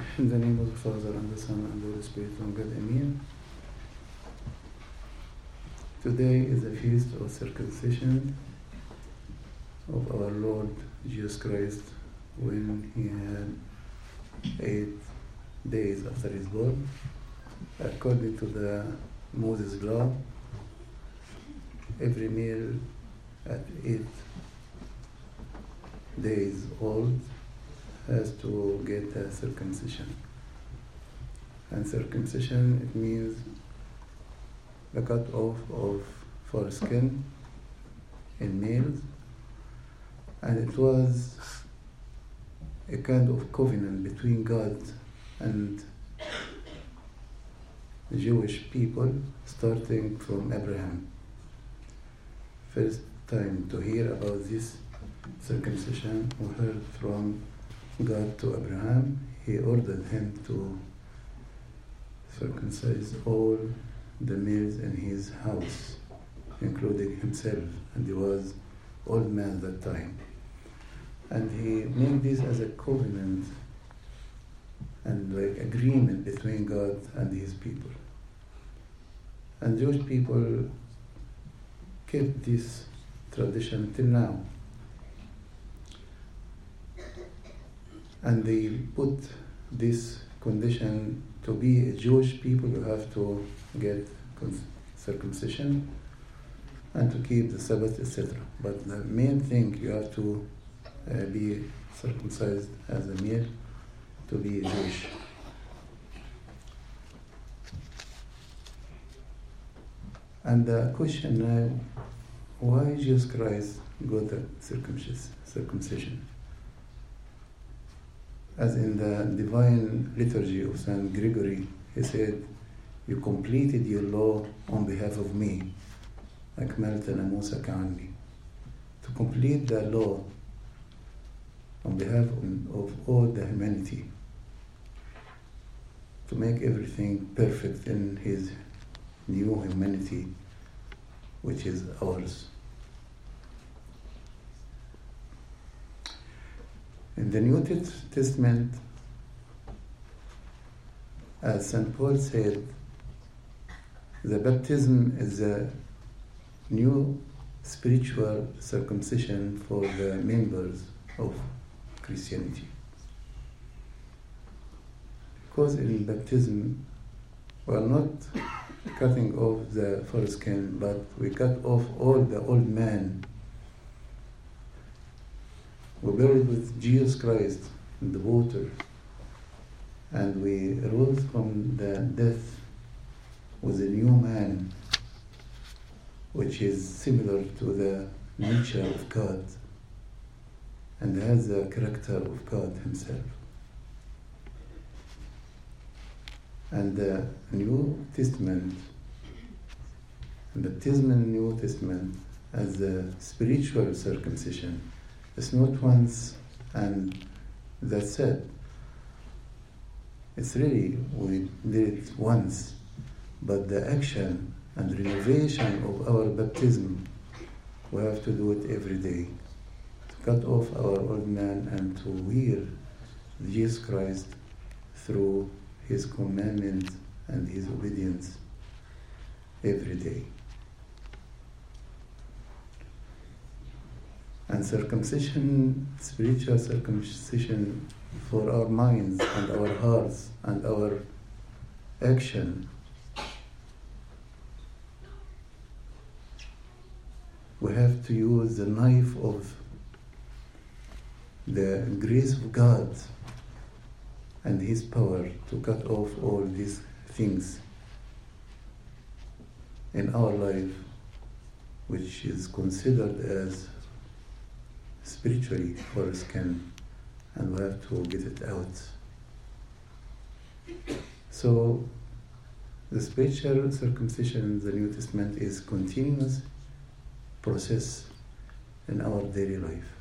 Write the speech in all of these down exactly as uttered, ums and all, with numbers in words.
In the name of the Father, and the Son, and the Holy Spirit, one God, Amen. Today is the feast of circumcision of our Lord Jesus Christ, when he had eight days after his birth. According to the Moses law, every male at eight days old has to get a circumcision. And circumcision, it means the cut off of foreskin in males, and it was a kind of covenant between God and the Jewish people, starting from Abraham. First time to hear about this circumcision, we heard from God to Abraham. He ordered him to circumcise all the males in his house, including himself, and he was old man at that time. And he made this as a covenant and like agreement between God and his people. And Jewish people kept this tradition till now. And they put this condition: to be a Jewish people, you have to get circumcision and to keep the Sabbath, et cetera. But the main thing, you have to uh, be circumcised as a male to be Jewish. And the question now, why Jesus Christ got the circumcision? As in the divine liturgy of Saint Gregory, he said, "You completed your law on behalf of me, أكملت ناموسك عني." To complete the law on behalf of all the humanity, to make everything perfect in his new humanity, which is ours. In the New Testament, as Saint Paul said, the baptism is a new spiritual circumcision for the members of Christianity. Because in baptism, we are not cutting off the foreskin, but we cut off all the old man. We buried with Jesus Christ in the water, and we rose from the death with a new man, which is similar to the nature of God and has the character of God himself. And the New Testament, baptism in the New Testament as a spiritual circumcision, it's not once and that's it. It's really, we did it once, but the action and renovation of our baptism, we have to do it every day. To cut off our old man and to wear Jesus Christ through his commandment and his obedience every day. And circumcision, spiritual circumcision for our minds and our hearts and our action. We have to use the knife of the grace of God and his power to cut off all these things in our life, which is considered as spiritually foreskin, and we have to get it out. So the spiritual circumcision in the New Testament is continuous process in our daily life.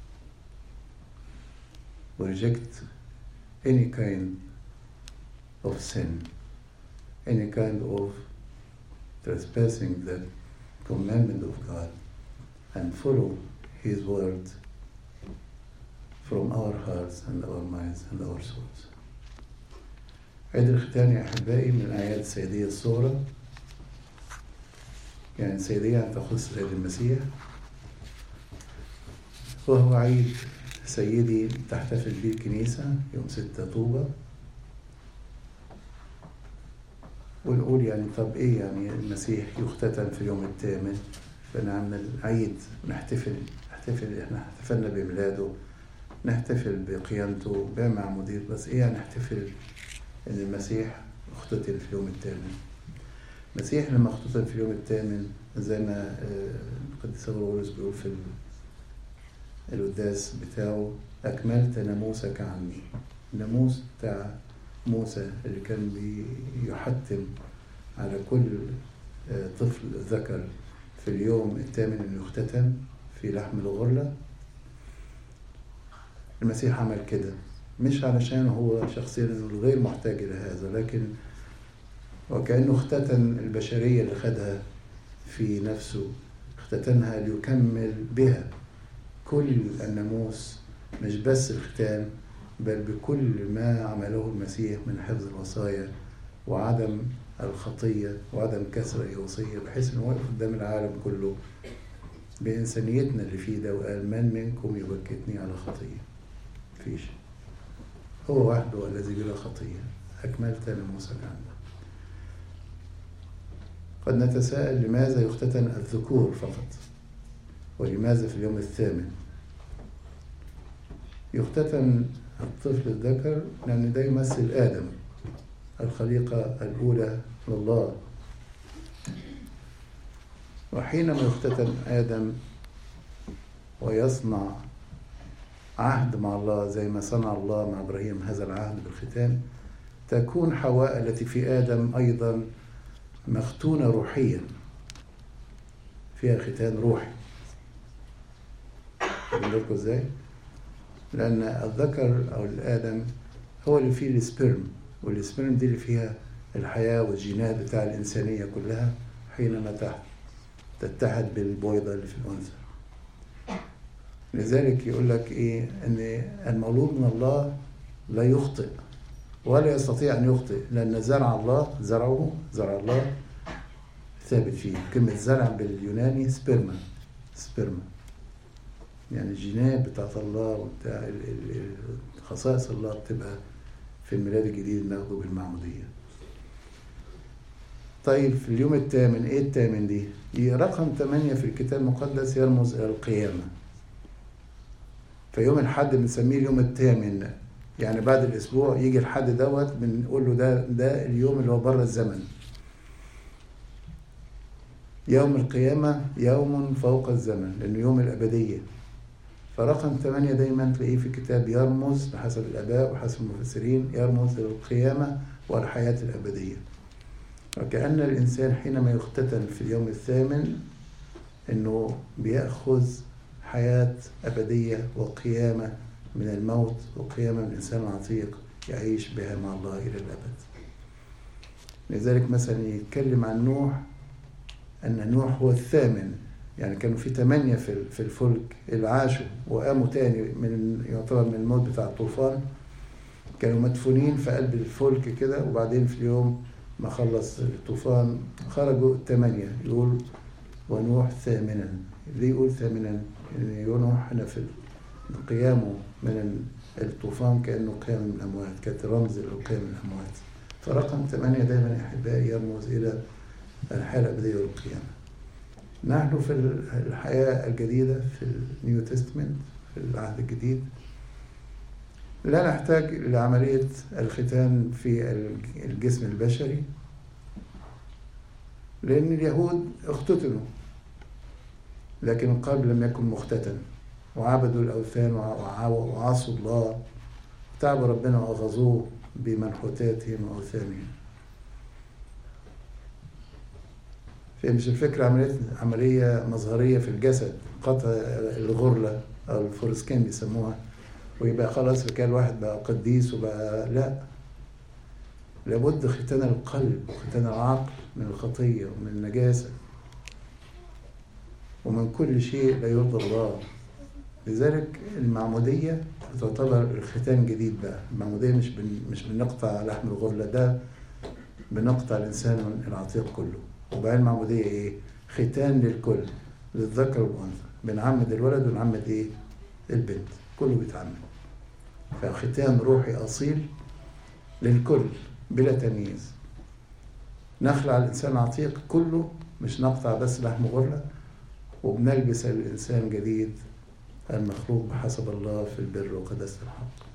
We reject any kind of sin, any kind of trespassing the commandment of God, and follow his word from our hearts and our minds and our souls. عيد الختان يا أحبائي من الأعياد السيدية الصغرى، يعني السيدية أن تخص عيد المسيح، وهو عيد سيدي تحتفل به الكنيسة يوم ستة طوبة. ونقول يعني طب إيه يعني المسيح يختتن في يوم الثامن، فنعمل عيد نحتفل نحتفل إحنا احتفلنا بميلاده، نحتفل بقيامته بمعمودية، بس إيه يعني نحتفل إن المسيح اختتن في يوم الثامن. المسيح لما اختتن في يوم الثامن زي ما القديس أغريغوريوس بيقول في القداس بتاعه: أكملت ناموسك عني. الناموس بتاع موسى اللي كان بيحتم على كل طفل ذكر في اليوم الثامن انه يختتن في لحم الغرلة، المسيح عمل كده مش علشان هو شخصيا انه غير محتاج الى هذا، لكن وكأنه اختتن البشرية اللي خدها في نفسه، اختتنها ليكمل بها كل الناموس، مش بس الختان بل بكل ما عمله المسيح من حفظ الوصايا وعدم الخطية وعدم كسر أي وصية، بحيث أنه واقف قدام العالم كله بإنسانيتنا اللي فيه ده وقال: من منكم يبكتني على خطية؟ فيش، هو وحده الذي بلا خطية. أكملت ناموسك عنه. قد نتساءل لماذا يختتن الذكور فقط، ولماذا في اليوم الثامن يختتن الطفل الذكر؟ لأن ده يمثل آدم، الخليقة الأولى لله. وحينما يختتن آدم ويصنع عهد مع الله زي ما صنع الله مع إبراهيم هذا العهد بالختان، تكون حواء التي في آدم أيضا مختونة روحيا، فيها ختان روحي. أقول إزاي؟ لأن الذكر أو الآدم هو اللي فيه السبرم، والسبرم دي اللي فيها الحياة والجينات بتاع الإنسانية كلها حينما تحت تتحد بالبويضة اللي في الأنثى. لذلك يقول لك إيه؟ أن المولود من الله لا يخطئ ولا يستطيع أن يخطئ، لأن زرع الله زرعه زرع الله ثابت فيه. كلمة زرع باليوناني سبرما، سبرما يعني الجينات بتاعت الله وبتاع خصائص الله بتبقى في الميلاد الجديد ناخده بالمعمودية. طيب في اليوم الثامن، ايه الثامن دي؟ دي رقم ثمانية في الكتاب المقدس يرمز الى القيامة. فيوم الحد بنسميه اليوم الثامن، يعني بعد الاسبوع يجي الحد دوت بنقول له ده ده اليوم اللي هو بره الزمن. يوم القيامة يوم فوق الزمن لانه يوم الابدية. فرقم ثمانية دايما تلاقيه في الكتاب يرمز بحسب الآباء وحسب المفسرين يرمز للقيامة والحياة الأبدية. وكأن الإنسان حينما يختتن في اليوم الثامن إنه بيأخذ حياة أبدية وقيامة من الموت وقيامة من الإنسان العتيق يعيش بها مع الله إلى الأبد. لذلك مثلا يتكلم عن نوح أن نوح هو الثامن، يعني كانوا في ثمانية في الفلك اللي عاشوا وقاموا تاني من يعتبر من الموت بتاع الطوفان، كانوا مدفونين في قلب الفلك كده، وبعدين في اليوم ما خلص الطوفان خرجوا الثمانية. يقول ونوح ثامنا. ليه يقول ثامنا؟ يعني نوح هنا في قيامه من الطوفان كأنه قيام من الأموات، كانت رمز لقيام من الأموات. فرقم ثمانية دائما يا أحبائي يرمز إلى الحياة الأبدية والقيامة. نحن في الحياة الجديدة في النيو تستمنت في العهد الجديد لا نحتاج لعملية الختان في الجسم البشري، لأن اليهود اختتنوا لكن القلب لم يكن مختتن، وعبدوا الأوثان وعصوا الله تعبوا ربنا وأغضوه بمنحوتاتهم وأوثانهم. مش الفكرة عملية عملية مظهرية في الجسد، قطع الغرلة أو الفورسكين بيسموها، ويبقى خلاص كان الواحد بقى قديس وبقى لا، لابد ختان القلب وختان العقل من الخطية ومن النجاسة ومن كل شيء لا يرضى الله. لذلك المعمودية تعتبر الختان جديد بقى. المعمودية مش بن مش بنقطع لحم الغرلة، ده بنقطع الإنسان العتيق كله. وبقى المعمودية إيه؟ ختان للكل، للذكر والأنثى. بنعمد الولد ونعمد إيه؟ البنت، كله بيتعمد. فختان روحي أصيل للكل بلا تمييز. نخلع الإنسان العتيق كله، مش نقطع بس لحم غرلة، وبنلبس الإنسان جديد المخلوق بحسب الله في البر وقداسة الحق.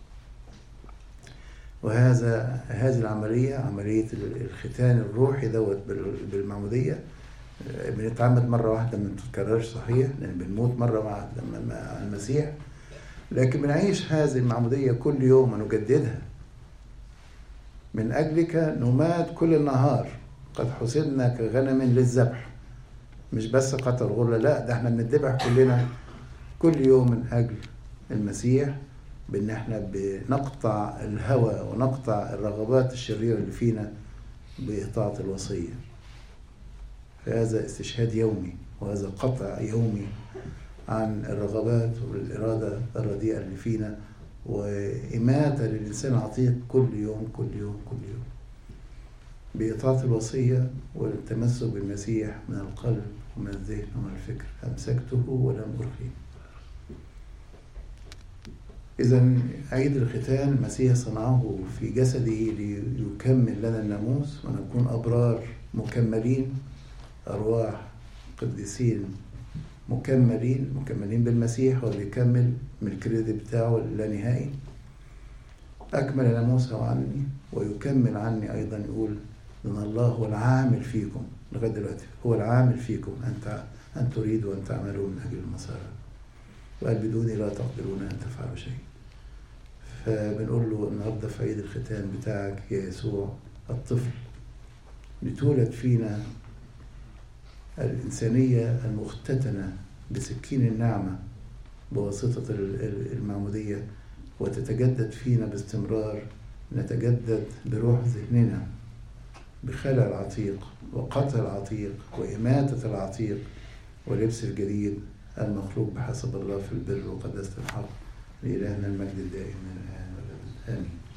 وهذا هذه العملية، عملية الختان الروحي دوت بالمعمودية، بنتعمد مرة واحدة ما بتتكررش صحيح، لأن بنموت مرة واحدة مع المسيح، لكن بنعيش هذه المعمودية كل يوم ونجددها. من أجلك نمات كل النهار، قد حسبنا كغنم للذبح. مش بس قتل غرلة، لا، ده احنا بنذبح كلنا كل يوم من أجل المسيح، بأن احنا بنقطع الهوى ونقطع الرغبات الشريرة اللي فينا بإطاعة الوصية. فهذا استشهاد يومي، وهذا قطع يومي عن الرغبات والإرادة الرديئة اللي فينا، وإماتة للإنسان العتيق كل يوم كل يوم كل يوم بإطاعة الوصية والتمسك بالمسيح من القلب ومن الذهن ومن الفكر. أمسكته ولم أرخيه. إذن عيد الختان المسيح صنعه في جسده ليكمل لنا الناموس، ونكون أبرار مكملين، أرواح قديسين مكملين مكملين بالمسيح، وبيكمل من الكريدت بتاعه اللانهائي. أكمل ناموسه عني ويكمل عني أيضا، يقول إن الله هو العامل فيكم لغاية دلوقتي، هو العامل فيكم أن أن تريدوا أن تعملوا من أجل المسار، وقال بدوني لا تقدرون أن تفعلوا شيء. فبنقول له النهارده في عيد الختان بتاعك يا يسوع الطفل، لتولد فينا الإنسانية المختتنة بسكين النعمة بواسطة المعمودية، وتتجدد فينا باستمرار. نتجدد بروح ذهننا بخلع العتيق وقتل العتيق وإماتة العتيق ولبس الجديد المخلوق بحسب الله في البر وقداسة الحق. لإلهنا المجد الدائم من الآن والأبد. آمين.